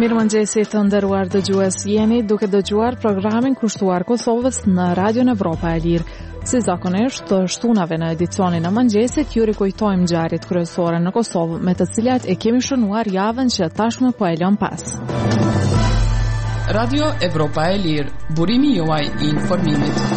Mirëmëngjesi të nderuar dëgjues, jeni duke dëgjuar programin kushtuar Kosovës në Radion Evropa e Lirë. Si zakonisht, të shtunave në edicionin e mëngjesit, ju rikujtojmë ngjarjet kryesore në Kosovë, me të cilat e kemi shënuar javën që tashmë po e lëm pas. Radio Evropa e Lirë, burimi juaj i informimit.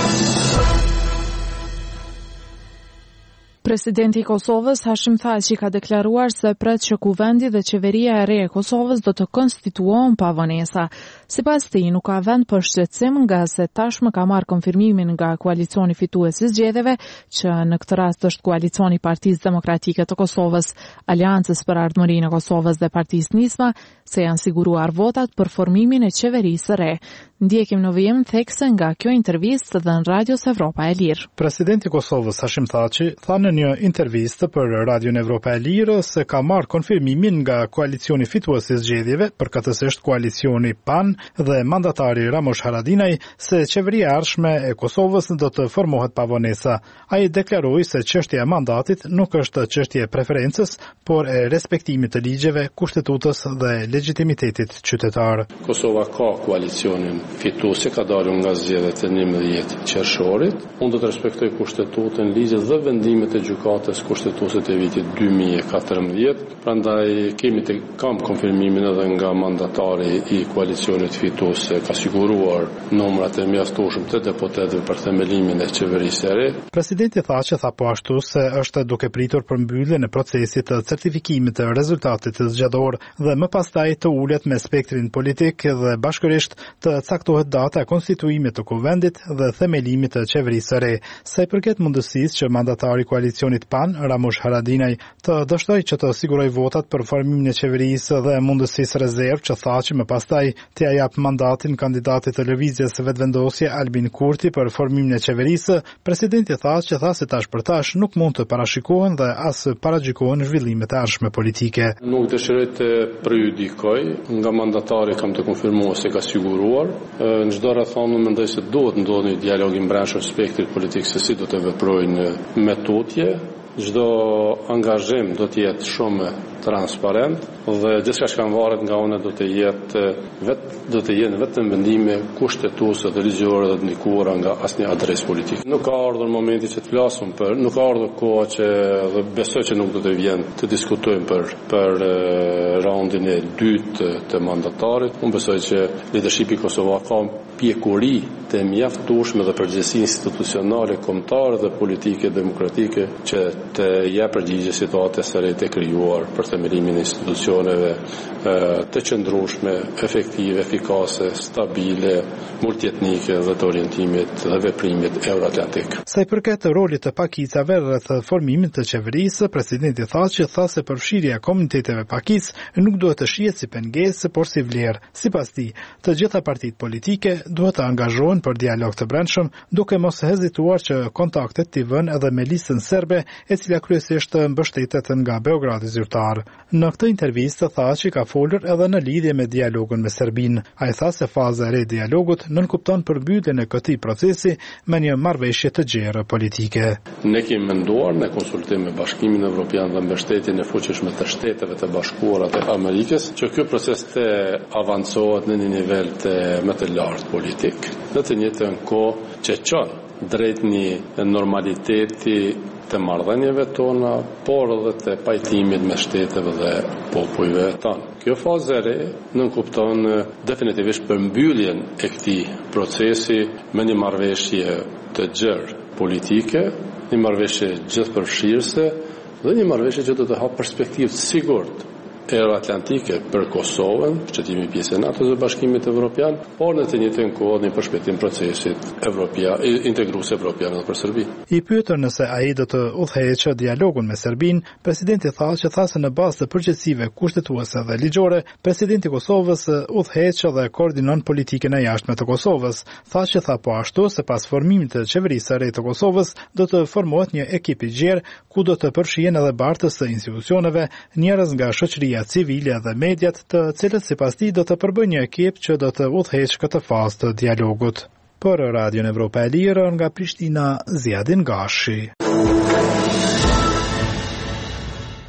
Presidenti i Kosovës, Hashim Thaçi, ka deklaruar se pret që kuvendi dhe qeveria e re e Kosovës do të konstituohen pa vonesa. Sipas tij, nuk ka vend për shqetësim nga se tashmë ka marrë konfirmimin nga koalicioni fitues i zgjedhjeve, që në këtë rast është koalicioni i Partisë Demokratike të Kosovës, Aleancës për Ardhmërinë e Kosovës dhe Partisë Nisma, se janë siguruar votat për formimin e qeverisë së re. Ndjekim në vijim thekse nga kjo intervistë dhe në Radios Evropa e Lirë. Presidenti i Kosovës, Hashim Thaçi, tha në një intervistë për Radion Evropa e Lirë se ka marrë konfirmimin nga koalicioni fitues i zgjedhjeve, përkatësisht koalicioni PAN dhe mandatari Ramush Haradinaj, se qeveria e ardhshme e Kosovës do të formohet pa vonesa. Ai deklaroi se çështja e mandatit nuk është çështje e preferencës, por e respektimit të ligjeve, kushtetutës dhe legitimitetit qytetar. Kosova ka koalicionin fituese, ka dalur nga zgjedhjet e 11 qershorit. Unë do të respektoj kushtetutën, ligjet dhe vendimet e gjykatës kushtetuese të vitit 2014. Prandaj kam konfirmimin edhe nga mandatari i koalicionit fitues, ka siguruar numrat e mjaftueshëm të deputetëve për themelimin e qeverisë së re. Presidenti Thaçi tha po ashtu se është duke pritur për mbylljen e procesit të certifikimit të rezultatit të zgjedhor dhe më pastaj të ulet me spektrin politik dhe bashkërisht të caktohet data e konstituimit të kuvendit dhe themelimit të qeverisë së re. Sa i përket mundësisë që mandatari i koalicionit PAN, Ramush Haradinaj, të dështoj që të siguroj votat për formimin e qeverisë dhe mundësisë rezervë që Thaçi më pastaj t'ia jap mandatin kandidatit të lëvizjes vetëvendosje Albin Kurti për formimin e qeverisë, presidenti Thaçi tha se tash për tash nuk mund të parashikohen dhe as paragjikohen zhvillimet e ardhshme politike. Nuk dëshiroj të prejudikoj, nga mandatari kam të konfirmuar se ka siguruar. Në çdo rrethon mendoj se duhet ndodhë një dialog i mbrëmshëm spektrit politik se si do të veprojnë me tutje. Çdo angazhim do të jetë shumë transparent dhe gjithçka që kanë varet nga unë do të jenë vetëm vendime kushtetuese dhe ligjore dhe të ndikuara nga asnjë adresë politike. Nuk ka ardhur momenti që të flasim nuk ka ardhur koha që dhe besoj që nuk do të vjen të diskutojmë për raundin e dytë të mandatarit. Unë besoj që leadershipi kosovar ka pjekuri të mjaftueshme dhe përgjegjësi institucionale, kombëtare dhe politike demokratike që të jap përgjigje situatës së re të krijuar për themelimin e institucioneve të qëndrueshme, efektive, efikase, stabile, multietnike dhe të orientimit dhe veprimit euroatlantik. Sa i përket rolit të pakicave rreth formimit të qeverisë, presidenti Thaçi tha se përfshirja e komuniteteve pakic nuk duhet të shihet si pengesë, por si vlerë. Sipas tij, të gjitha partitë politike duhet të angazhohen për dialog të brendshëm, duke mos hezituar që kontaktet t'i vënë edhe me listën serbe, e cila kryesisht mbështetet nga Beogradi zyrtar. Në këtë intervistë Thaçi ka folur edhe në lidhje me dialogun me Serbinë. Ai tha se faza e re e dialogut nënkupton përmbytjen e këtij procesi me një marrëveshje të gjerë politike. Ne kemi menduar në konsultim me Bashkimin Evropian dhe mbështetjen e fuqishme të Shteteve të Bashkuara të Amerikës që ky proces të avancohet në një nivel më të lartë politik. Në të njëjtën kohë që çon drejt një normaliteti të marrëdhënieve tona, por edhe të pajtimit me shteteve dhe popujve tonë. Kjo fazë e re nënkupton definitivisht përmbylljen e këtij procesi me një marrëveshje të gjerë politike, një marrëveshje gjithëpërfshirëse dhe një marrëveshje që do të hapë perspektivë të sigurt euroatlantike për Kosovën, shqetimi pjesë e NATO dhe Bashkimit Evropian, por në të njëjtën kohë një përshpejtim procesit integrues evropian për Serbinë. I pyetur nëse ai do të udhëheqë dialogun me Serbinë, presidenti tha se në bazë të përgjegjësive kushtetuese dhe ligjore, presidenti i Kosovës udhëheq dhe koordinon politikën e jashtme të Kosovës. Tha po ashtu se pas formimit të qeverisë së re të Kosovës do të formohet një ekip i gjerë ku do të përfshihen edhe bartës së institucioneve, njerëz nga shoqëria civile dhe mediat, të cilët sipas tij do të përbëjnë një ekip që do të udhëheqë këtë fazë të dialogut. Për Radion Evropa e Lirë nga Prishtina, Ziadin Gashi.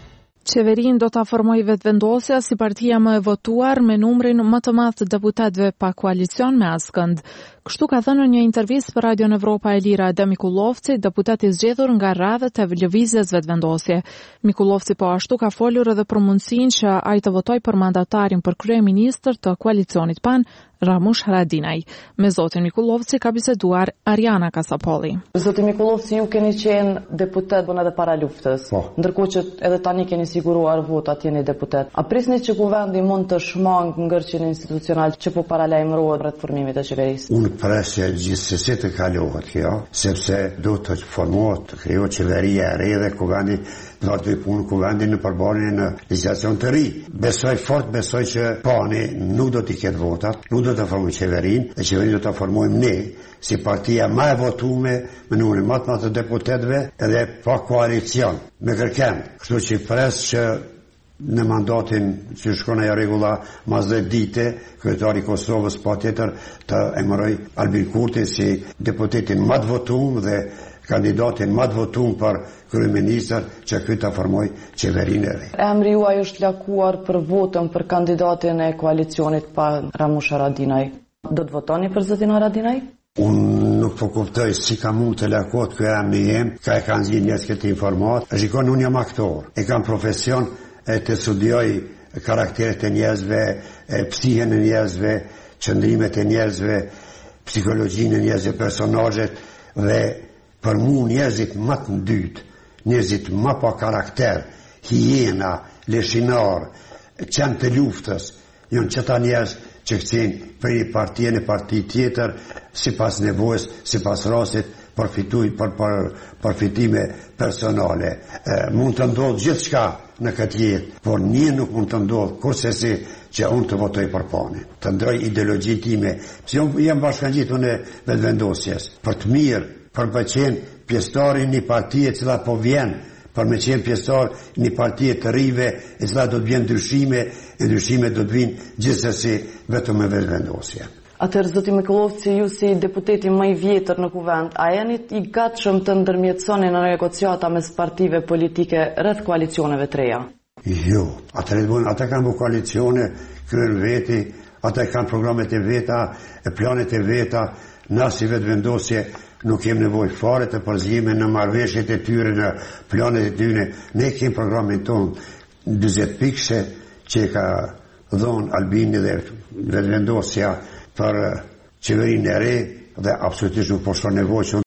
Qeverinë do ta formojë vetëvendosja si partia më e votuar me numrin më të madh të deputetëve pa koalicion me askënd. Kështu ka thënë në një intervistë për Radion Evropa e Lira Eda Mikullovci, deputet i zgjedhur nga radhët e lëvizjes vetëvendosje. Mikullovci po ashtu ka folur edhe për mundësinë që ai të votojë për mandatarin për kryeministër të koalicionit PAN, Ramush Haradinaj. Me zotin Mikullovci ka biseduar Ariana Kasapolli. Zoti Mikullovci, ju keni qenë deputet edhe para luftës, ndërkohë që edhe tani keni siguruar votat, jeni deputet. A prisni që kuvendi mund të shmangë ngërçin institucional që po paralajmërohet rreth formimit të qeverisë? Unë pres që gjithsesi të kalohet kjo, sepse do të formohet, të krijohet qeveria e re dhe kuvendi do të bëjë punë kuvendi në përballje në legjislacion të ri. Besoj që PAN-i nuk do t'i ketë votat, nuk do të formojë qeverinë, dhe qeverinë do ta formojmë ne, si partia më e votuar me numrin më të madh të deputetëve edhe pa koalicion, me kërkend. Kështu që pres që në mandatin që shkon ajo rregulla mas 10 dite, kryetari i Kosovës patjetër të emëroj Albin Kurti si deputetin më të votuar dhe kandidatin më të votuar për kryeministër që ky ta formoj qeverinë e re. Emri juaj është lakuar për votën për kandidatin e koalicionit pa Ramush Haradinaj. Do të votoni për zotin Haradinaj? Unë nuk po kuptoj si ka mund të lakohet ky emri jem, ka e kanë zgjedhur njerëz këtë informat. Shikon, unë jam aktor, e kam profesion e të studioj karakteret e njerëzve, psihen e njerëzve, qëndrimet e njerëzve, psikologjinë e njerëzve, personazhet dhe për mu njerëzit më të dytë, njerëzit më pa karakter, hiena, leshinar, qenë të luftës, janë qëta njerëz që këcin për një partije në parti tjetër, si pas nevojës, si pas rastit, përfitime personale. Mund të ndodhë gjithë shka në këtë jetë, por një nuk mund të ndodhë, kurse si që unë të votoj për PAN-in, të ndroj ideologji time, si unë jam bashkangjitur në vetëvendosjes, për të mirë, për me qenë pjesëtari një partije cila po vjen, për me qenë pjesëtar një partije të rive, e cila do të vjen ndryshime, e ndryshime do të vinë gjithsesi vetëm me vetëvendosje. Atëherë, zoti Mikullovci, ju si deputeti më i vjetër në kuvend, a jeni i gatshëm të ndërmjetësoni në negociata mes partive politike rreth koalicioneve të reja? Jo, ata kanë bu koalicione, kryen veti, ata kanë programet e veta, e planet e veta, na si vetëvendosje nuk kemë nevojë fare të përzijeme në marrëveshjet e tyre, në planet e tyre. Ne kemë programin tonë 40 pikëshe që ka dhonë Albini dhe vetëvendosja për qeverinë e re, dhe absolutisht nuk po shkon nevojë që